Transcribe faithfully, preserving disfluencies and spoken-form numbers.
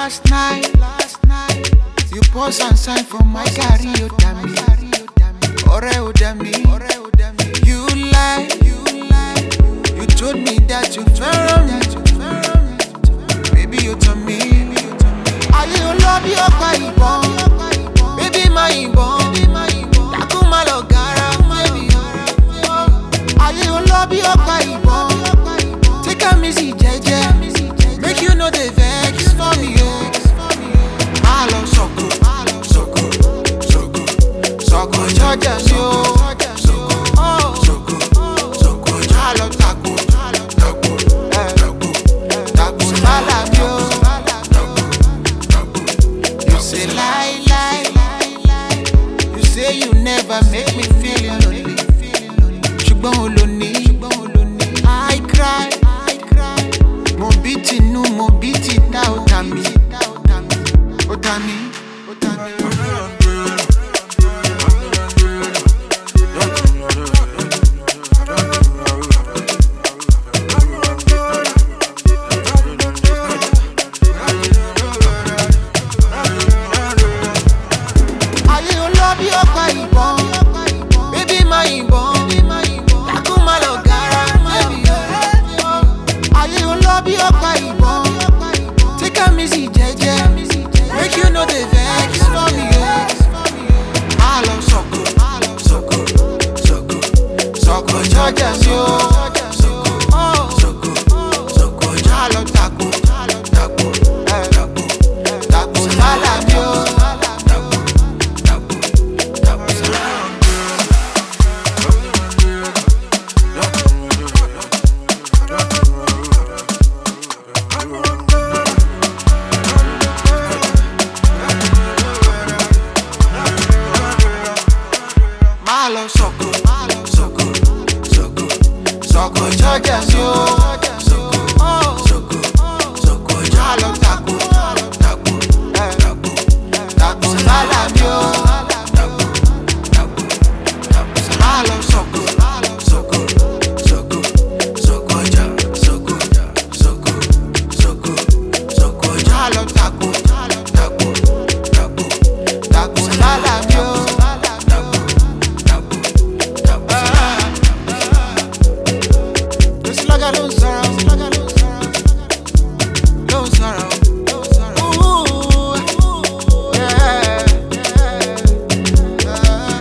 Last night, last night, you pause and sign for my carry, oh damn me, ore oh damn me, you lie, you lie, you told me that you found me, baby you told me, I you love your baby, baby my born, takuma logara, baby, I you love your baby, take a missy jeje, make you know the vex for me, oh. I love so good, so good, so good, so good, Georgia, so, oh, so good, so good, I love taco, taco, taco, taco, I love you. You say lie, lie, lie, you say you never make me feel lonely. Ṣùgbọ́n olóní, I cry, I cry. Mo bí tinú, mo bí tita, ó tà mí, ó tà mí, ó tà mí. Ayé olóbi ọ̀pá ìbọn, baby má ìbọn, takuma lọ̀gárá, baby. Ayé olóbi ọ̀pá ìbọn, take am easy jeje, make you know the vex for me. I love soko, soko, soko, soko, Georgia, so, oh, soko, soko, I love taco, taco, taco, taco, I love you. Malo soko, soko, soko, soko, Georgia, so, oh, soko, soko, I love taco, taco, taco, taco, I love you. Malo soko, soko, soko, soko, ja, soko, soko, soko, soko, I love taco, taco, taco, taco, I love you. Don't sorrow, don't sorrow, ooh, yeah, yeah.